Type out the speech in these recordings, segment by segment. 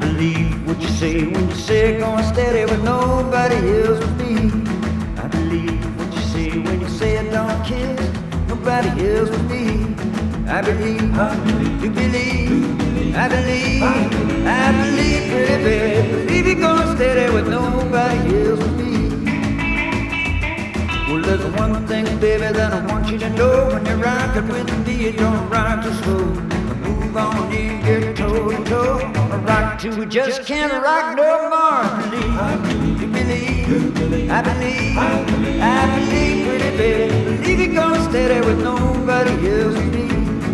believe what you say when you say going steady with nobody else but me. I believe what you say when you say I don't kiss nobody else but me. I believe, you believe, I believe, pretty baby. Believe you're going steady with nobody else but me. Well, there's one thing, baby, that I want you to know. When you're rocking with me, you don't rock too slow. Move on in, get toe to toe. I rock till we just can't rock no more. I believe, you believe, I believe, pretty baby. Believe you're going steady with nobody else but me.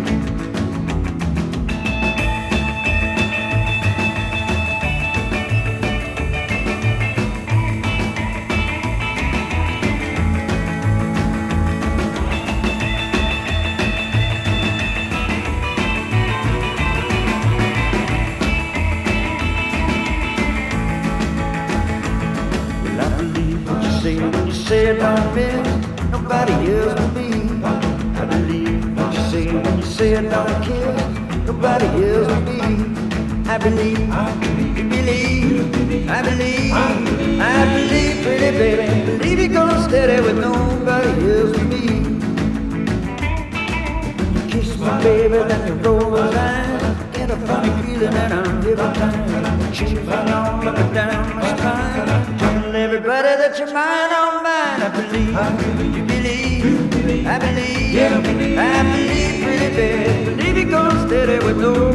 When you say I don't miss nobody else but me. I believe what you say when you say I don't kiss nobody else but me. I believe, you believe, I believe, pretty baby. Believe you're going steady with nobody else but me. You kiss me, baby, then you roll those eyes. Get a funny feeling that I'm every time. Chilling all up and down my spine. Tell everybody that you're mine, all mine. I believe, you believe, I believe, pretty baby. Believe you're going steady with no